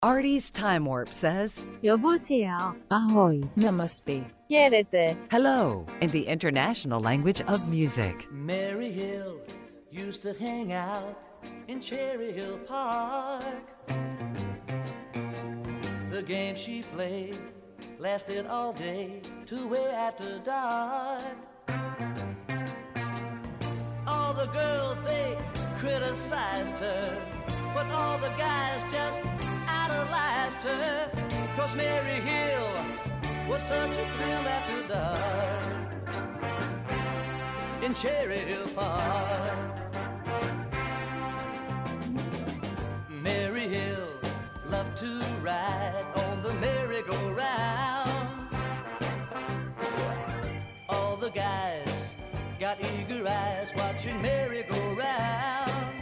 Artie's Time Warp says, 여보세요. Ahoy, namaste. Quédate. hello in the international language of music. Mary Hill used to hang out in Cherry Hill Park. The game she played lasted all day to way after dark. All the girls, they criticized her, but all the guys just idolized her. 'Cause Mary Hill was such a thrill after dark in Cherry Hill Park. Mary Hill loved to ride on the merry-go-round. All the guys got eager eyes watching Mary go round.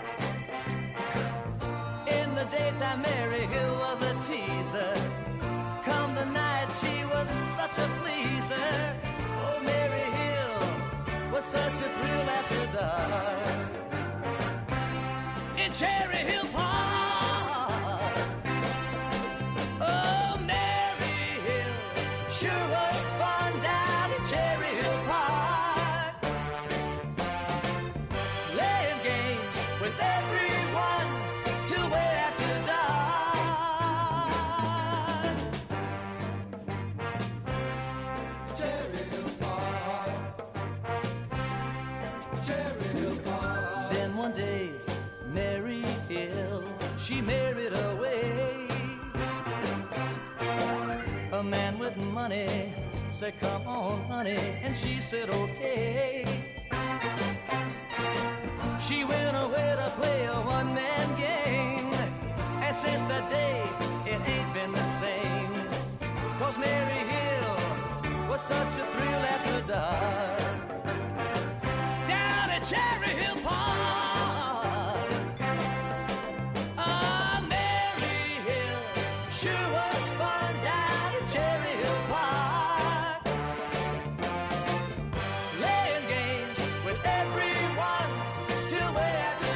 In the daytime, Mary Hill was a teaser. Come the night, she was such a pleaser. Oh, Mary Hill was such a thrill after dark in Cherry Hill Park. Oh, Mary Hill sure was fun down in Cherry Hill Park, playing games with everyone till way after dark. Cherry Hill Park, Cherry Hill Park. Then one day, Mary Hill, she married away. A man with money said, come on, honey, and she said, okay. She went away to play a one-man game, and since that day, it ain't been the same. 'Cause Mary Hill was such a thrill after dark down at Cherry Hill Park. Ah, Mary Hill sure was fun down at Cherry Hill Park, playing games with everyone till way after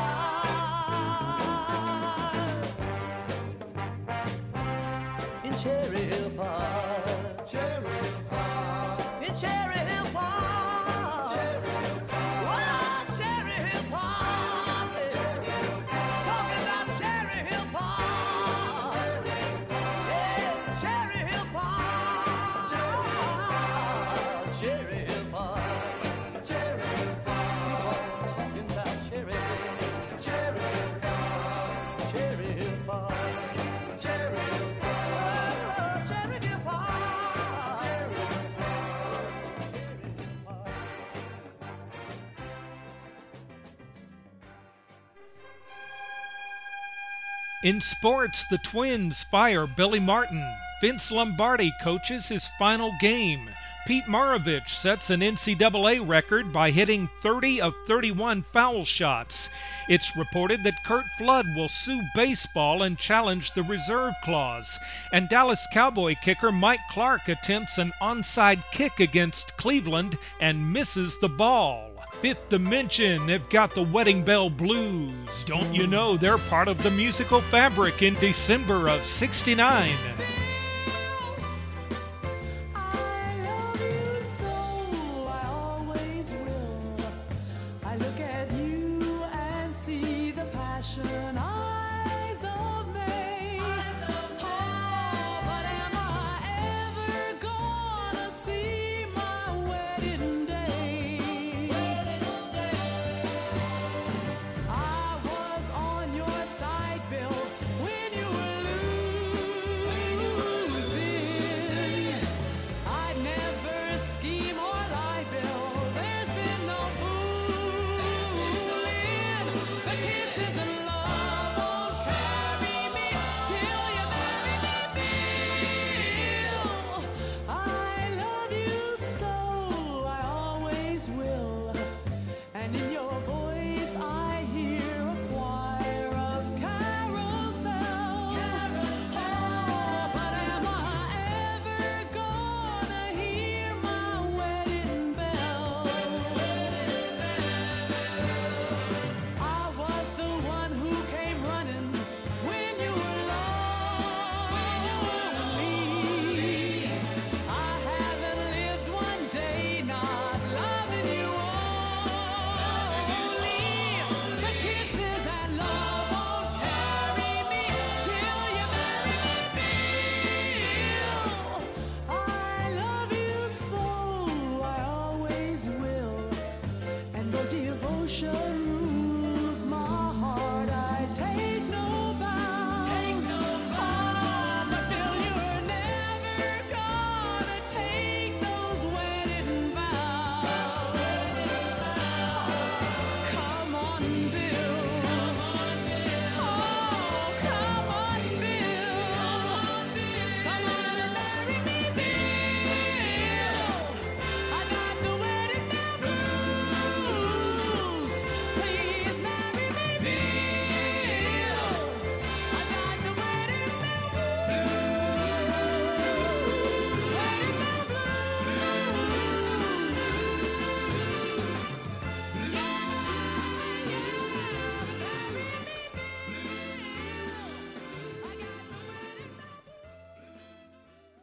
dark in Cherry Hill Park. Cherry Hill Park. In Cherry Hill Park. Cherry Hill Park. Oh, Cherry Hill Park. Cherry Hill Park. Talking about Cherry Hill Park. Yeah, Cherry Hill Park. Cherry Hill Park. Cherry Hill Park. Talking about Cherry Hill Park. Cherry Hill Park. Cherry Hill Park. Cherry Hill Park. Cherry Hill Park. Cherry Hill Park. In sports, the Twins fire Billy Martin. Vince Lombardi coaches his final game. Pete Maravich sets an NCAA record by hitting 30 of 31 foul shots. It's reported that Curt Flood will sue baseball and challenge the reserve clause. And Dallas Cowboy kicker Mike Clark attempts an onside kick against Cleveland and misses the ball. Fifth Dimension, they've got the Wedding Bell Blues. Don't you know they're part of the musical fabric in December of '69? When you were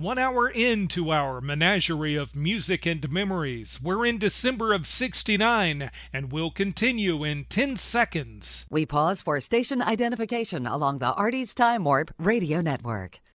1 hour into our menagerie of music and memories. We're in December of '69, and we'll continue in 10 seconds. We pause for station identification along the Artie's Time Warp Radio Network.